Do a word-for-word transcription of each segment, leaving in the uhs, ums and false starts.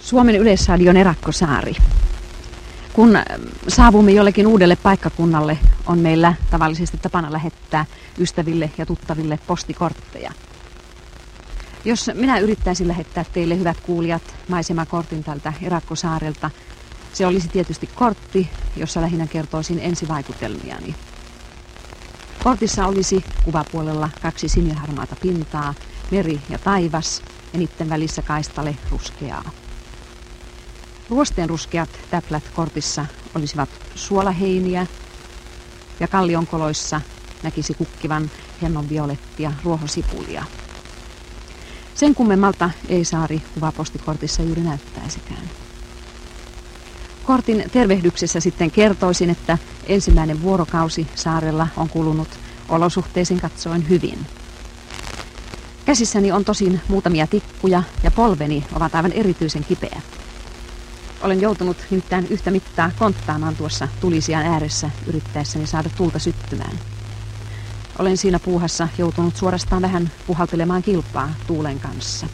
Suomen Yleisradion Erakkosaari. Kun saavumme jollekin uudelle paikkakunnalle, on meillä tavallisesti tapana lähettää ystäville ja tuttaville postikortteja. Jos minä yrittäisin lähettää teille, hyvät kuulijat, maisemakortin tältä Erakkosaarelta, se olisi tietysti kortti, jossa lähinnä kertoisin ensivaikutelmiani. Kortissa olisi kuvapuolella kaksi siniharmaata pintaa, meri ja taivas, ja niiden välissä kaistale ruskeaa. Ruosteen ruskeat täplät kortissa olisivat suolaheiniä, ja kallionkoloissa näkisi kukkivan hennonviolettia ruohosipulia. Sen kummemmalta ei saari kuvapostikortissa juuri näyttäisikään. Kortin tervehdyksessä sitten kertoisin, että ensimmäinen vuorokausi saarella on kulunut olosuhteisiin katsoen hyvin. Käsissäni on tosin muutamia tikkuja ja polveni ovat aivan erityisen kipeät. Olen joutunut nimittäin yhtä mittaa konttaamaan tuossa tulisijan ääressä yrittäessäni saada tulta syttymään. Olen siinä puuhassa joutunut suorastaan vähän puhaltelemaan kilpaa tuulen kanssa.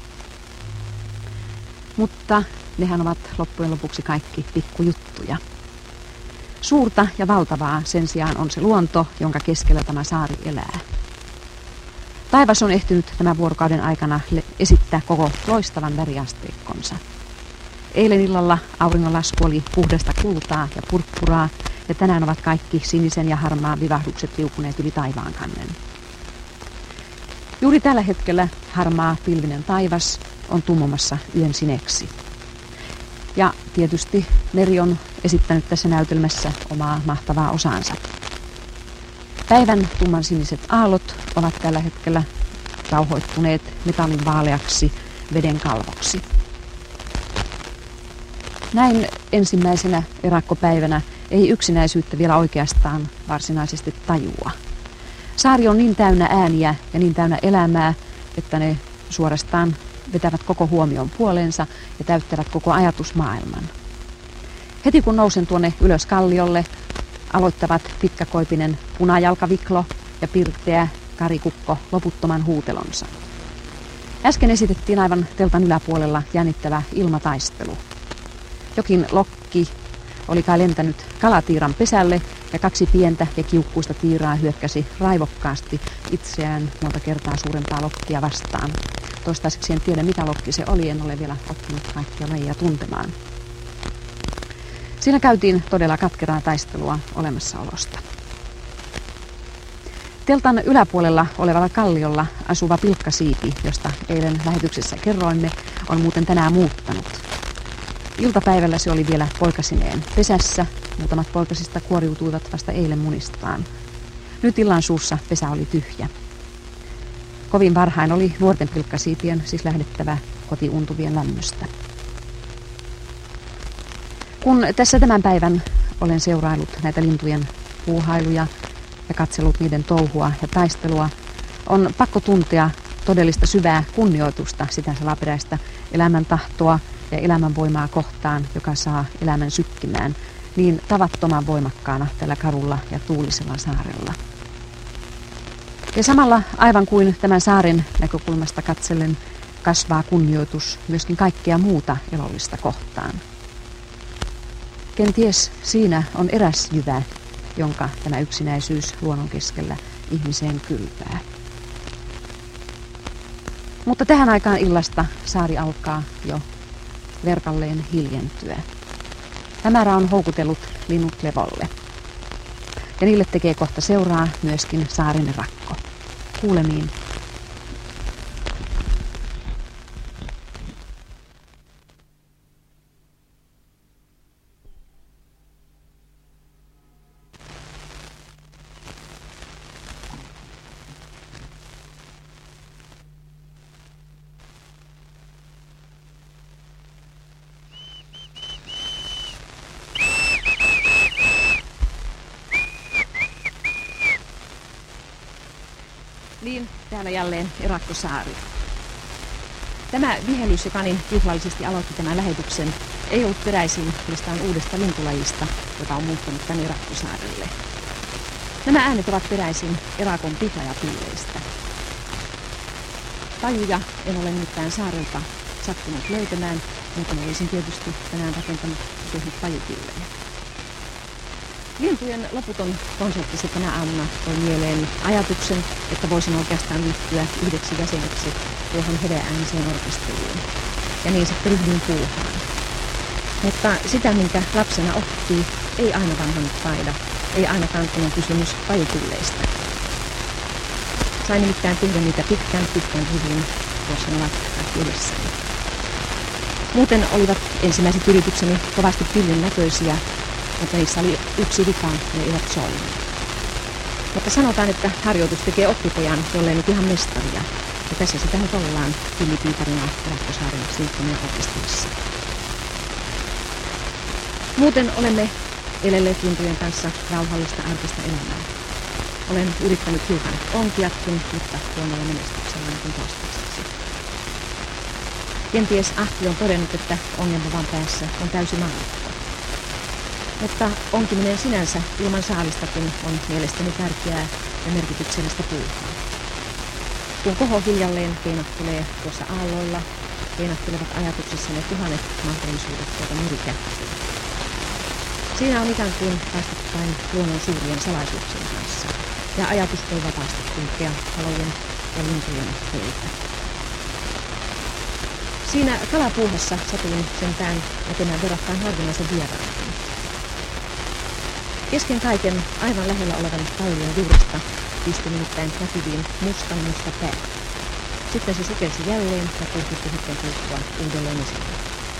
Mutta nehän ovat loppujen lopuksi kaikki pikkujuttuja. Suurta ja valtavaa sen sijaan on se luonto, jonka keskellä tämä saari elää. Taivas on ehtinyt tämän vuorokauden aikana esittää koko loistavan väriasteikkonsa. Eilen illalla auringonlasku oli puhdasta kultaa ja purppuraa, ja tänään ovat kaikki sinisen ja harmaan vivahdukset liukuneet yli taivaankannen. Juuri tällä hetkellä harmaa pilvinen taivas on tummumassa yön sineksi. Ja tietysti meri on esittänyt tässä näytelmässä omaa mahtavaa osaansa. Päivän tumman siniset aallot ovat tällä hetkellä rauhoittuneet metallin vaaleaksi veden kalvoksi. Näin ensimmäisenä erakkopäivänä ei yksinäisyyttä vielä oikeastaan varsinaisesti tajua. Saari on niin täynnä ääniä ja niin täynnä elämää, että ne suorastaan vetävät koko huomion puoleensa ja täyttävät koko ajatusmaailman. Heti kun nousen tuonne ylös kalliolle, aloittavat pitkäkoipinen punajalkaviklo ja pirteä karikukko loputtoman huutelonsa. Äsken esitettiin aivan teltan yläpuolella jännittävä ilmataistelu. Jokin lokki oli kai lentänyt kalatiiran pesälle ja kaksi pientä ja kiukkuista tiiraa hyökkäsi raivokkaasti itseään monta kertaa suurempaa lokkia vastaan. Toistaiseksi en tiedä, mitä lokki se oli, en ole vielä oppinut kaikkia lajia tuntemaan. Siinä käytiin todella katkeraa taistelua olemassaolosta. Teltan yläpuolella olevalla kalliolla asuva pilkkasiipi, josta eilen lähetyksessä kerroimme, on muuten tänään muuttanut. Iltapäivällä se oli vielä poikasineen pesässä. Muutamat poikasista kuoriutuivat vasta eilen munistaan. Nyt illan suussa pesä oli tyhjä. Kovin varhain oli nuorten pilkkasiipien siis lähdettävä kotiuntuvien lämmöstä. Kun tässä tämän päivän olen seuraillut näitä lintujen puuhailuja ja katsellut niiden touhua ja taistelua, on pakko tuntea todellista syvää kunnioitusta sitä salaperäistä elämäntahtoa ja elämänvoimaa kohtaan, joka saa elämän sykkimään niin tavattoman voimakkaana tällä karulla ja tuulisella saarella. Ja samalla aivan kuin tämän saaren näkökulmasta katsellen kasvaa kunnioitus myöskin kaikkea muuta elollista kohtaan. Kenties siinä on eräs jyvä, jonka tämä yksinäisyys luonnon keskellä ihmiseen kylpää. Mutta tähän aikaan illasta saari alkaa jo verkalleen hiljentyä. Hämärä on houkutellut linnut levolle. Ja niille tekee kohta seuraa myöskin saaren erakko. Kuulemiin. Niin, täällä jälleen Erakkosaari. Tämä vihellys, joka niin juhlallisesti aloitti tämän lähetyksen, ei ollut peräisin mistään uudesta lintulajista, joka on muuttanut tänne Erakkosaarelle. Nämä äänet ovat peräisin erakon pihlajapilleistä. Tajuja en ole nimittäin saarelta sattunut löytämään, muuten olisin tietysti tänään rakentanut tehnyt pajupillejä. Lintujen loputon konsertti tänä aamuna toi mieleen ajatuksen, että voisin oikeastaan liittyä yhdeksi jäseneksi tuohon heveääniseen orkesteriin. Ja niin sitten ryhdyin puuhaan. Mutta sitä, minkä lapsena oppii, ei aina vanhannut taida. Ei ainakaan, kun on kysymys pajupilleistä. Sain nimittäin tehdä niitä pitkän, pitkän rivin, tuossa ne ovat kaikki edessäni. Muuten olivat ensimmäiset yritykseni kovasti pillin näköisiä, mutta niissä oli yksi vika, ne eivät soineet. Mutta sanotaan, että harjoitus tekee oppipojan, jollei nyt ihan mestaria. Ja tässä sitä nyt ollaan pillipiiparina Erakkosaaren sinfoniaorkesterissa. Muuten olemme elelleet lintujen kanssa rauhallista arkista elämää. Olen yrittänyt hiukan onkiakin, mutta huonolla menestyksellä kuin toistaiseksi. Kenties Ahti on todennut, että ongelma vaan päässä on täysi maallikko. Mutta onkiminen sinänsä ilman saalistakin on mielestäni tärkeää ja merkityksellistä puuhaa. Kun koho hiljalleen keinattelee tuossa aalloilla, keinattelevat ajatuksissa ne tuhannet mahdollisuudet tuota merikähköä. Siinä on ikään kuin vastakkain luonnon suurien salaisuuksien kanssa, ja ajatus voi vapaasti kulkea kalojen ja lintujen teiltä. Siinä kalapuuhassa satuin sentään näkemään verrattain harvinaisen vieraankin. Kesken kaiken aivan lähellä olevan kallion juuresta pisti nimittäin näkyviin mustan musta pää. Sitten se sukelsi jälleen ja puhdisti hetken kuluttua uudelleen esille.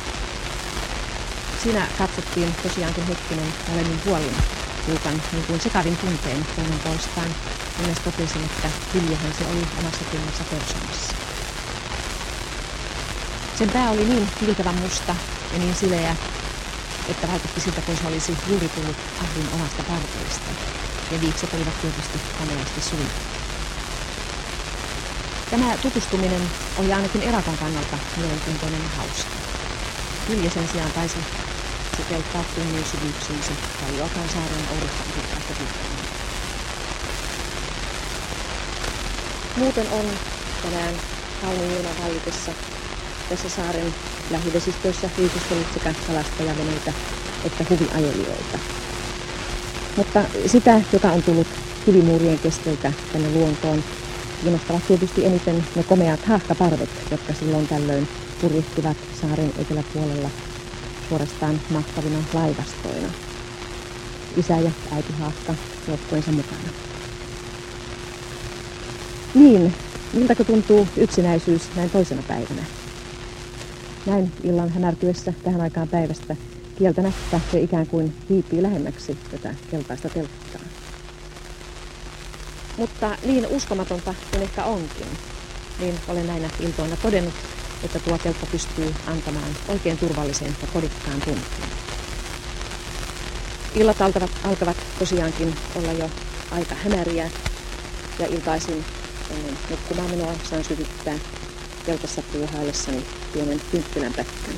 Siinä katsottiin tosiaankin hetkinen molemmin puolin hiukan niin kuin sekavin tunteen toinen toistaan, kunnes totesin, että hyljehän se oli omassa kulmassa persoonassa. Sen pää oli niin kiiltävän musta ja niin sileä, että vaikutti siltä, kun se olisi juuri tullut Ahdin omasta parteista, ja viikset olivat tietysti komeasti suljettu. Tämä tutustuminen oli ainakin Erakon kannalta mielenkiintoinen ja hauska. Hylje sen sijaan taisi sukeltaa tunnin syvyyksiinsä Kallioakaan saaren oudokkaasta tykkänään. Muuten on tänään kauniin ilman vallitessa tässä saaren lähivesistöissä liikustellut sekä kalastajaveneitä että huviajelijoita. Mutta sitä, joka on tullut kivimuurien keskeltä tänne luontoon, kiinnostavat tietysti eniten ne komeat haahkaparvet, jotka silloin tällöin purjehtivat saaren eteläpuolella suorastaan mahtavina laivastoina. Isä ja äiti haahka joukkueensa mukana. Niin, miltäkö tuntuu yksinäisyys näin toisena päivänä? Näin illan hämärtyessä tähän aikaan päivästä kieltämättä se ikään kuin hiipii lähemmäksi tätä keltaista telttaa. Mutta niin uskomatonta kuin ehkä onkin, niin olen näinä iltoina todennut, että tuo teltta pystyy antamaan oikein turvallisen ja kodikkaan tunteen. Illat alkavat, alkavat tosiaankin olla jo aika hämäriä ja iltaisin ennen nukkumaan menoa saan sytyttää teltassa puuhaillessani pienen kynttilän pätkän.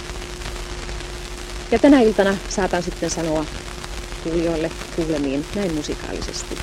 Ja tänä iltana saatan sitten sanoa kuulijoille kuulemiin näin musikaalisesti.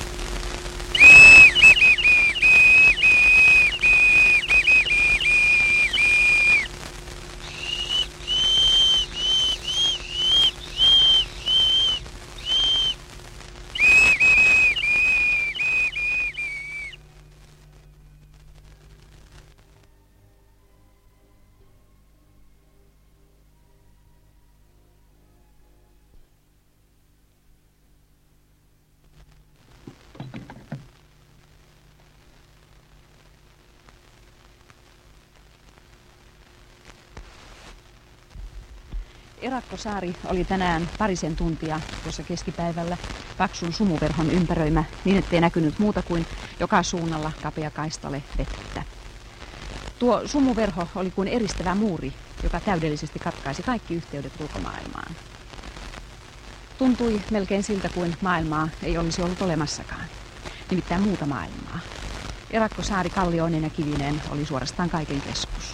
Erakkosaari oli tänään parisen tuntia tuossa keskipäivällä paksun sumuverhon ympäröimä niin, ettei näkynyt muuta kuin joka suunnalla kapea kaistale vettä. Tuo sumuverho oli kuin eristävä muuri, joka täydellisesti katkaisi kaikki yhteydet ulkomaailmaan. Tuntui melkein siltä, kuin maailmaa ei olisi ollut olemassakaan, nimittäin muuta maailmaa. Erakkosaari kallioinen ja kivinen oli suorastaan kaiken keskus.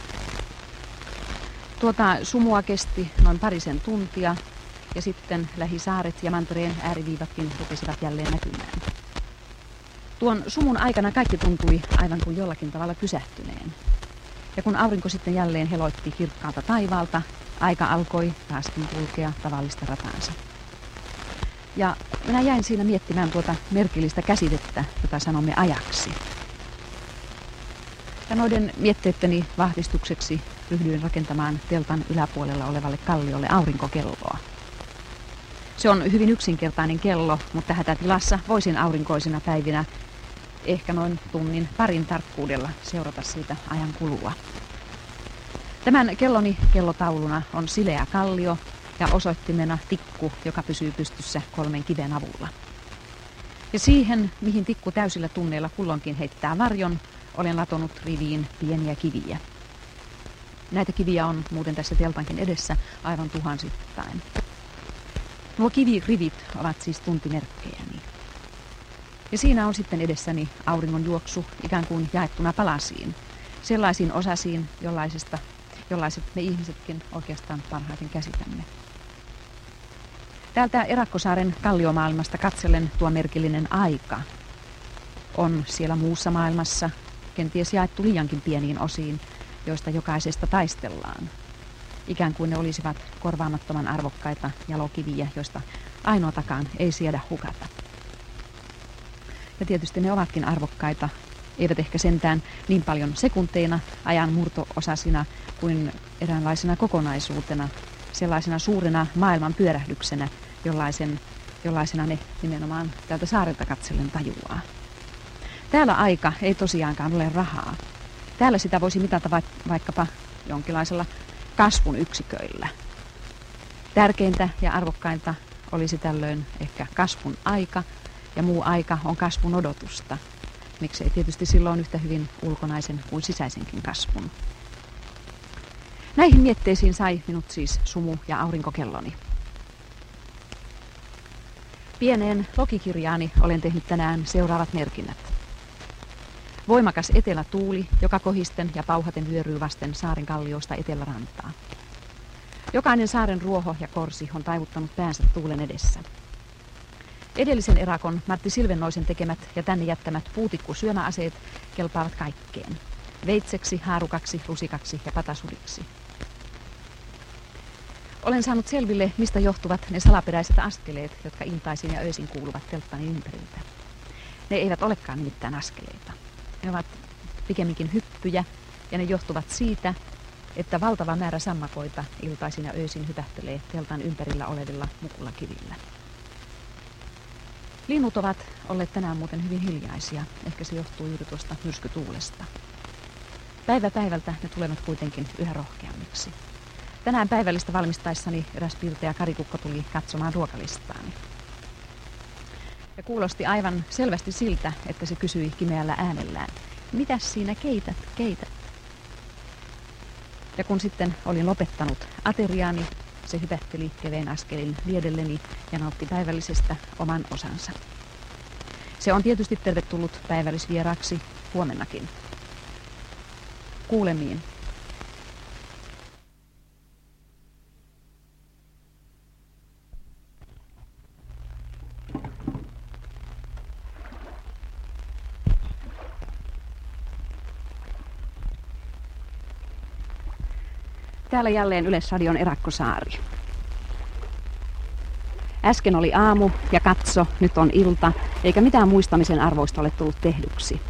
Tuota sumua kesti noin parisen tuntia ja sitten lähisaaret ja mantereen ääriviivatkin rupesivat jälleen näkymään. Tuon sumun aikana kaikki tuntui aivan kuin jollakin tavalla pysähtyneen. Ja kun aurinko sitten jälleen heloitti kirkkaalta taivaalta, aika alkoi taaskin kulkea tavallista rataansa. Ja minä jäin siinä miettimään tuota merkillistä käsitettä, jota sanomme ajaksi. Ja noiden mietteitteni vahvistukseksi ryhdyin rakentamaan teltan yläpuolella olevalle kalliolle aurinkokelloa. Se on hyvin yksinkertainen kello, mutta hätätilassa voisin aurinkoisina päivinä ehkä noin tunnin parin tarkkuudella seurata siitä ajan kulua. Tämän kelloni kellotauluna on sileä kallio ja osoittimena tikku, joka pysyy pystyssä kolmen kiven avulla. Ja siihen, mihin tikku täysillä tunneilla kulloinkin heittää varjon, olen latonut riviin pieniä kiviä. Näitä kiviä on muuten tässä teltankin edessä aivan tuhansittain. Nuo kivirivit ovat siis tuntimerkkejäni. Ja siinä on sitten edessäni auringon juoksu ikään kuin jaettuna palasiin, sellaisiin osasiin, jollaisesta, jollaiset me ihmisetkin oikeastaan parhaiten käsitämme. Täältä Erakkosaaren kalliomaailmasta katsellen tuo merkillinen aika on siellä muussa maailmassa kenties jaettu liiankin pieniin osiin, joista jokaisesta taistellaan. Ikään kuin ne olisivat korvaamattoman arvokkaita jalokiviä, joista ainoatakaan ei siedä hukata. Ja tietysti ne ovatkin arvokkaita, eivät ehkä sentään niin paljon sekunteina, ajan murto-osasina kuin eräänlaisena kokonaisuutena, sellaisena suurena maailman pyörähdyksenä, jollaisen, jollaisena ne nimenomaan täältä saarelta katsellen tajuaa. Täällä aika ei tosiaankaan ole rahaa. Täällä sitä voisi mitata vaikkapa jonkinlaisella kasvun yksiköillä. Tärkeintä ja arvokkainta olisi tällöin ehkä kasvun aika, ja muu aika on kasvun odotusta. Miksei tietysti silloin yhtä hyvin ulkonaisen kuin sisäisenkin kasvun. Näihin mietteisiin sai minut siis sumu ja aurinkokelloni. Pieneen logikirjaani olen tehnyt tänään seuraavat merkinnät. Voimakas etelätuuli, joka kohisten ja pauhaten vyöryy vasten saaren kalliosta etelärantaa. Jokainen saaren ruoho ja korsi on taivuttanut päänsä tuulen edessä. Edellisen erakon Martti Silvennoisen tekemät ja tänne jättämät puutikkusyömäaseet kelpaavat kaikkeen. Veitseksi, haarukaksi, rusikaksi ja patasudiksi. Olen saanut selville, mistä johtuvat ne salaperäiset askeleet, jotka iltaisin ja öisin kuuluvat telttani ympäriltä. Ne eivät olekaan nimittäin askeleita. Ne ovat pikemminkin hyppyjä ja ne johtuvat siitä, että valtava määrä sammakoita iltaisin ja öisin hypähtelee teltan ympärillä olevilla mukulakivillä. Linnut ovat olleet tänään muuten hyvin hiljaisia, ehkä se johtuu juuri tuosta myrskytuulesta. Päivä päivältä ne tulevat kuitenkin yhä rohkeammiksi. Tänään päivällistä valmistaessani eräs pirteä karikukko tuli katsomaan ruokalistaani. Ja kuulosti aivan selvästi siltä, että se kysyi kimeällä äänellään, mitäs siinä keität, keität? Ja kun sitten olin lopettanut ateriaani, se hypähteli keveen askelin liedelleni ja nautti päivällisestä oman osansa. Se on tietysti tervetullut päivällisvieraaksi huomennakin. Kuulemiin. Täällä jälleen Yleisradion Erakkosaari. Äsken oli aamu ja katso, nyt on ilta, eikä mitään muistamisen arvoista ole tullut tehdyksi.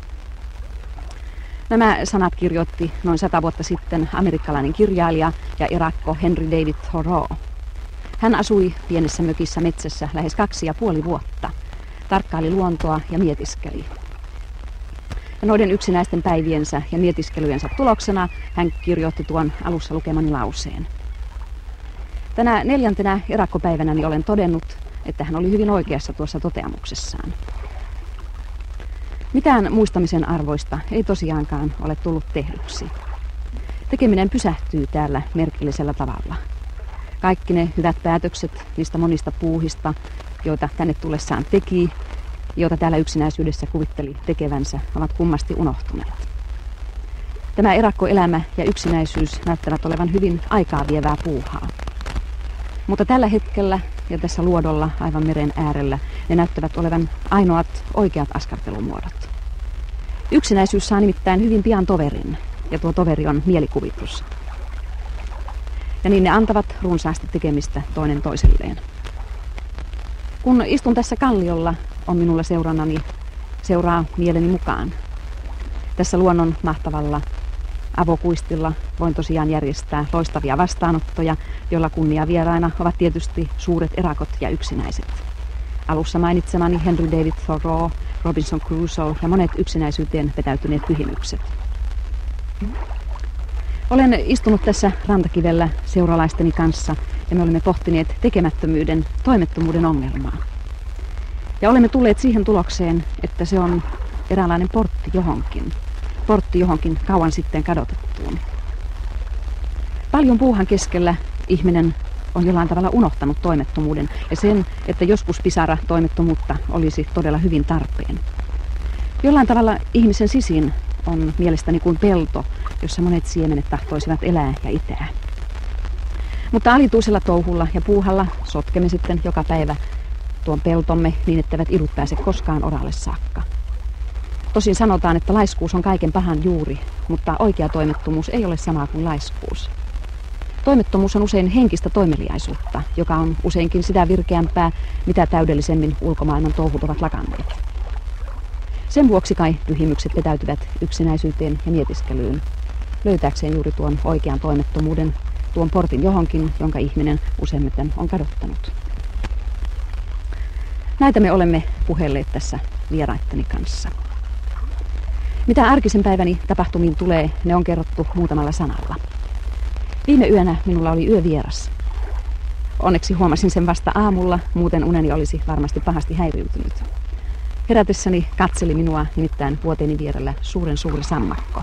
Nämä sanat kirjoitti noin sata vuotta sitten amerikkalainen kirjailija ja erakko Henry David Thoreau. Hän asui pienessä mökissä metsässä lähes kaksi ja puoli vuotta, tarkkaili luontoa ja mietiskeli. Ja noiden yksinäisten päiviensä ja mietiskelyjensä tuloksena hän kirjoitti tuon alussa lukemani lauseen. Tänä neljäntenä erakkopäivänäni olen todennut, että hän oli hyvin oikeassa tuossa toteamuksessaan. Mitään muistamisen arvoista ei tosiaankaan ole tullut tehdyksi. Tekeminen pysähtyy täällä merkillisellä tavalla. Kaikki ne hyvät päätökset niistä monista puuhista, joita tänne tullessaan teki, joita täällä yksinäisyydessä kuvitteli tekevänsä, ovat kummasti unohtuneet. Tämä erakkoelämä ja yksinäisyys näyttävät olevan hyvin aikaa vievää puuhaa. Mutta tällä hetkellä ja tässä luodolla aivan meren äärellä ne näyttävät olevan ainoat oikeat askartelumuodot. Yksinäisyys saa nimittäin hyvin pian toverin, ja tuo toveri on mielikuvitus. Ja niin ne antavat runsaasti tekemistä toinen toiselleen. Kun istun tässä kalliolla, on minulla seurannani, seuraa mieleni mukaan. Tässä luonnon mahtavalla avokuistilla voin tosiaan järjestää loistavia vastaanottoja, joilla kunniavieraina ovat tietysti suuret erakot ja yksinäiset. Alussa mainitsemani Henry David Thoreau, Robinson Crusoe ja monet yksinäisyyteen vetäytyneet pyhimykset. Olen istunut tässä rantakivellä seuralaisteni kanssa ja me olemme pohtineet tekemättömyyden, toimettomuuden ongelmaa. Ja olemme tulleet siihen tulokseen, että se on eräänlainen portti johonkin. Portti johonkin kauan sitten kadotettuun. Paljon puuhan keskellä ihminen on jollain tavalla unohtanut toimettomuuden ja sen, että joskus pisara toimettomuutta olisi todella hyvin tarpeen. Jollain tavalla ihmisen sisin on mielestäni kuin pelto, jossa monet siemenet tahtoisivat elää ja itää. Mutta alituisella touhulla ja puuhalla sotkemme sitten joka päivä tuon peltomme niin, etteivät idut pääse koskaan oralle saakka. Tosin sanotaan, että laiskuus on kaiken pahan juuri, mutta oikea toimettomuus ei ole sama kuin laiskuus. Toimettomuus on usein henkistä toimeliaisuutta, joka on useinkin sitä virkeämpää, mitä täydellisemmin ulkomaailman touhut ovat lakanneet. Sen vuoksi kai pyhimykset vetäytyvät yksinäisyyteen ja mietiskelyyn, löytääkseen juuri tuon oikean toimettomuuden, tuon portin johonkin, jonka ihminen useimmiten on kadottanut. Näitä me olemme puhelleet tässä vieraitteni kanssa. Mitä arkisen päiväni tapahtumiin tulee, ne on kerrottu muutamalla sanalla. Viime yönä minulla oli yövieras. Onneksi huomasin sen vasta aamulla, muuten uneni olisi varmasti pahasti häiriytynyt. Herätessäni katseli minua nimittäin vuoteeni vierellä suuren suuri sammakko.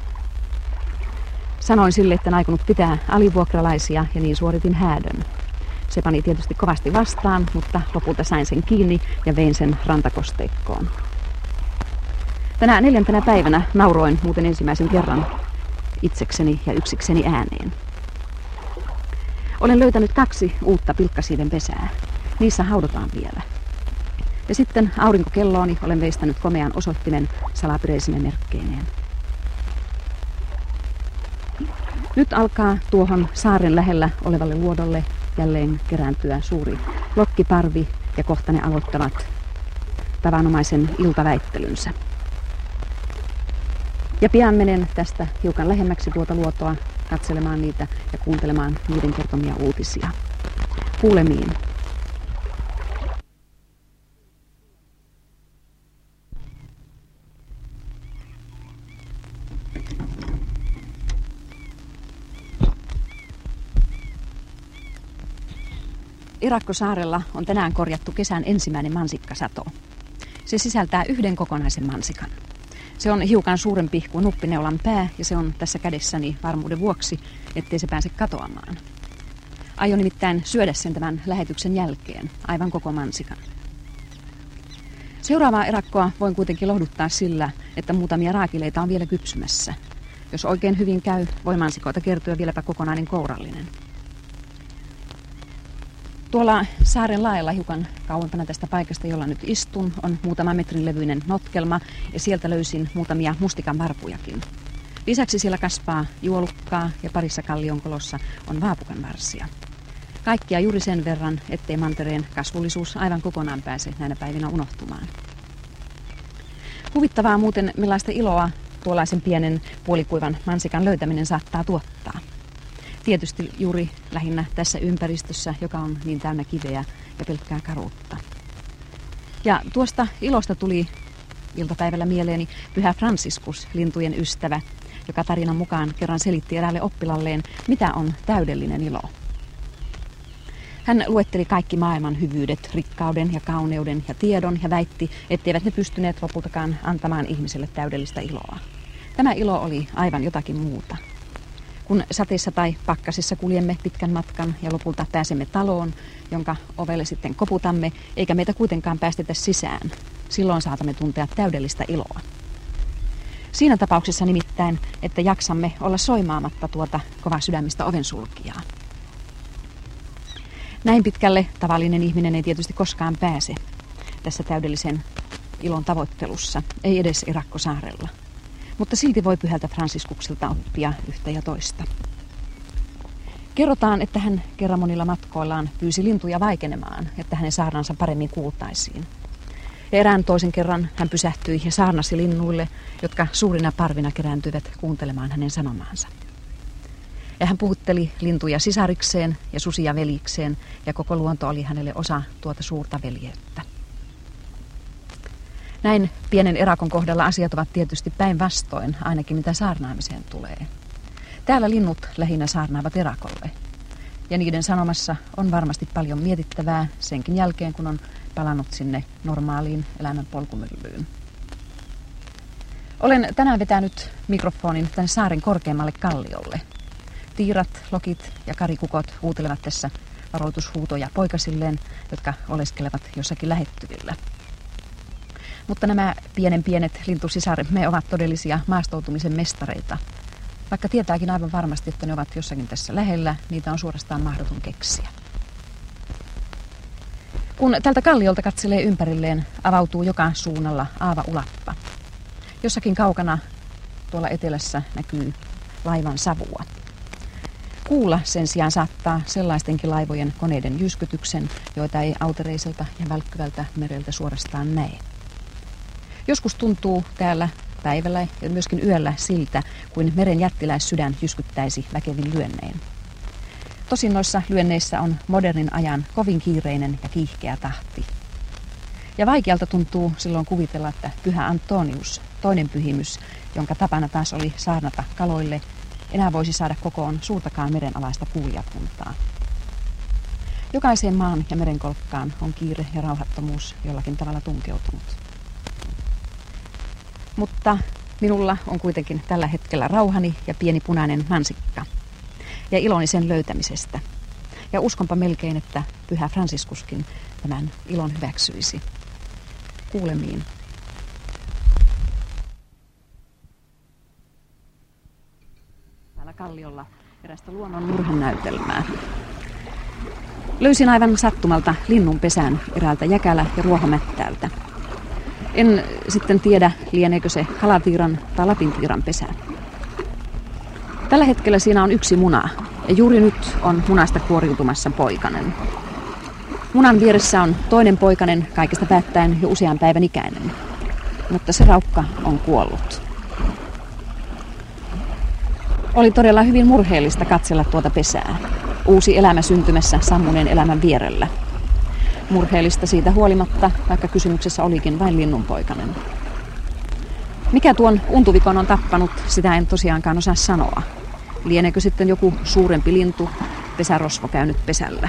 Sanoin sille, että en aikonut pitää alivuokralaisia ja niin suoritin häädön. Se pani tietysti kovasti vastaan, mutta lopulta sain sen kiinni ja vein sen rantakosteikkoon. Tänä neljäntenä päivänä nauroin muuten ensimmäisen kerran itsekseni ja yksikseni ääneen. Olen löytänyt kaksi uutta pilkkasiiven pesää. Niissä haudotaan vielä. Ja sitten aurinkokellooni olen veistänyt komean osoittimen salapireisine merkkeineen. Nyt alkaa tuohon saaren lähellä olevalle luodolle jälleen kerääntyä suuri lokkiparvi ja kohta ne aloittavat tavanomaisen iltaväittelynsä. Ja pian menen tästä hiukan lähemmäksi tuota luotoa katselemaan niitä ja kuuntelemaan niiden kertomia uutisia. Kuulemiin. Irakkosaarella on tänään korjattu kesän ensimmäinen mansikkasato. Se sisältää yhden kokonaisen mansikan. Se on hiukan suurempi kuin nuppineulan pää ja se on tässä kädessäni varmuuden vuoksi, ettei se pääse katoamaan. Aion nimittäin syödä sen tämän lähetyksen jälkeen, aivan koko mansikan. Seuraavaa erakkoa voin kuitenkin lohduttaa sillä, että muutamia raakileita on vielä kypsymässä. Jos oikein hyvin käy, voi mansikoita kertyä vieläpä kokonainen kourallinen. Tuolla saaren laella hiukan kauempana tästä paikasta, jolla nyt istun, on muutama metrin levyinen notkelma ja sieltä löysin muutamia mustikan varpujakin. Lisäksi siellä kasvaa juolukkaa ja parissa kallionkolossa on vaapukanvarsia. Kaikkia juuri sen verran, ettei mantereen kasvullisuus aivan kokonaan pääse näinä päivinä unohtumaan. Huvittavaa muuten, millaista iloa tuollaisen pienen puolikuivan mansikan löytäminen saattaa tuottaa. Tietysti juuri lähinnä tässä ympäristössä, joka on niin täynnä kiveä ja pelkkää karuutta. Ja tuosta ilosta tuli iltapäivällä mieleeni Pyhä Franciscus, lintujen ystävä, joka tarinan mukaan kerran selitti eräälle oppilalleen, mitä on täydellinen ilo. Hän luetteli kaikki maailman hyvyydet, rikkauden ja kauneuden ja tiedon ja väitti, etteivät ne pystyneet lopultakaan antamaan ihmiselle täydellistä iloa. Tämä ilo oli aivan jotakin muuta. Kun sateessa tai pakkasessa kuljemme pitkän matkan ja lopulta pääsemme taloon, jonka ovelle sitten koputamme, eikä meitä kuitenkaan päästetä sisään, silloin saatamme tuntea täydellistä iloa. Siinä tapauksessa nimittäin, että jaksamme olla soimaamatta tuota kova sydämistä ovensulkijaa. Näin pitkälle tavallinen ihminen ei tietysti koskaan pääse tässä täydellisen ilon tavoittelussa, ei edes Irakkosaarella. mutta silti voi Pyhältä Fransiskukselta oppia yhtä ja toista. Kerrotaan, että hän kerran monilla matkoillaan pyysi lintuja vaikenemaan, että hänen saarnansa paremmin kuultaisiin. Ja erään toisen kerran hän pysähtyi ja saarnasi linnuille, jotka suurina parvina kerääntyivät kuuntelemaan hänen sanomaansa. Ja hän puhutteli lintuja sisarikseen ja susia velikseen, ja koko luonto oli hänelle osa tuota suurta veljeyttä. Näin pienen erakon kohdalla asiat ovat tietysti päinvastoin, ainakin mitä saarnaamiseen tulee. Täällä linnut lähinnä saarnaavat erakolle, ja niiden sanomassa on varmasti paljon mietittävää senkin jälkeen, kun on palannut sinne normaaliin elämän polkumyllyyn. Olen tänään vetänyt mikrofonin tänne saaren korkeammalle kalliolle. Tiirat, lokit ja karikukot huutelevat tässä varoitushuutoja poikasilleen, jotka oleskelevat jossakin lähettyvillä. Mutta nämä pienen pienet lintusisaremme ovat todellisia maastoutumisen mestareita. Vaikka tietääkin aivan varmasti, että ne ovat jossakin tässä lähellä, niitä on suorastaan mahdoton keksiä. Kun tältä kalliolta katselee ympärilleen, avautuu joka suunnalla aava ulappa. Jossakin kaukana tuolla etelässä näkyy laivan savua. Kuulla sen sijaan saattaa sellaistenkin laivojen koneiden jyskytyksen, joita ei autereiselta ja välkkyvältä mereltä suorastaan näe. Joskus tuntuu täällä päivällä ja myöskin yöllä siltä, kuin meren jättiläissydän jyskyttäisi väkevin lyönnein. Tosin noissa lyönneissä on modernin ajan kovin kiireinen ja kiihkeä tahti. Ja vaikealta tuntuu silloin kuvitella, että Pyhä Antonius, toinen pyhimys, jonka tapana taas oli saarnata kaloille, enää voisi saada kokoon suurtakaan merenalaista kuulijakuntaa. Jokaiseen maan ja merenkolkkaan on kiire ja rauhattomuus jollakin tavalla tunkeutunut. Mutta minulla on kuitenkin tällä hetkellä rauhani ja pieni punainen mansikka. Ja iloni sen löytämisestä. Ja uskonpa melkein, että Pyhä Franciscuskin tämän ilon hyväksyisi. Kuulemiin. Täällä kalliolla erästä luonnon murhanäytelmää. Löysin aivan sattumalta linnunpesän eräältä jäkälä- ja ruohomättäältä. En sitten tiedä, lieneekö se kalatiiran tai lapintiiran pesä. Tällä hetkellä siinä on yksi muna, ja juuri nyt on munasta kuoriutumassa poikanen. Munan vieressä on toinen poikanen, kaikesta päättäen jo usean päivän ikäinen, mutta se raukka on kuollut. Oli todella hyvin murheellista katsella tuota pesää. Uusi elämä syntymässä sammuneen elämän vierellä. Murheellista siitä huolimatta, vaikka kysymyksessä olikin vain linnunpoikanen. Mikä tuon untuvikon on tappanut, sitä en tosiaankaan osaa sanoa. Lieneekö sitten joku suurempi lintu, pesärosvo käynyt pesällä.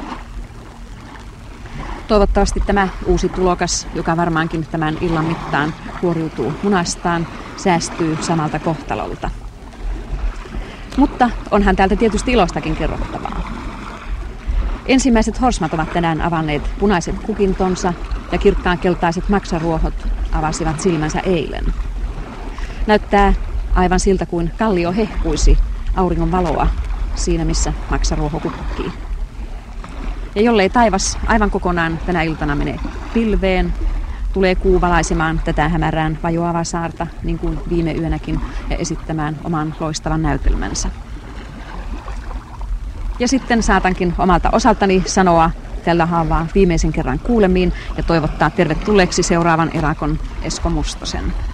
Toivottavasti tämä uusi tulokas, joka varmaankin tämän illan mittaan kuoriutuu munastaan, säästyy samalta kohtalolta. Mutta onhan täältä tietysti ilostakin kerrottavaa. Ensimmäiset horsmat ovat tänään avanneet punaiset kukintonsa ja kirkkaan keltaiset maksaruohot avasivat silmänsä eilen. Näyttää aivan siltä kuin kallio hehkuisi auringon valoa siinä, missä maksaruoho kukkii. Ja jollei taivas aivan kokonaan tänä iltana mene pilveen, tulee kuu valaisemaan tätä hämärään vajoavaa saarta, niin kuin viime yönäkin, ja esittämään oman loistavan näytelmänsä. Ja sitten saatankin omalta osaltani sanoa tällä haavaa viimeisen kerran kuulemiin ja toivottaa tervetulleeksi seuraavan erakon Esko Mustosen.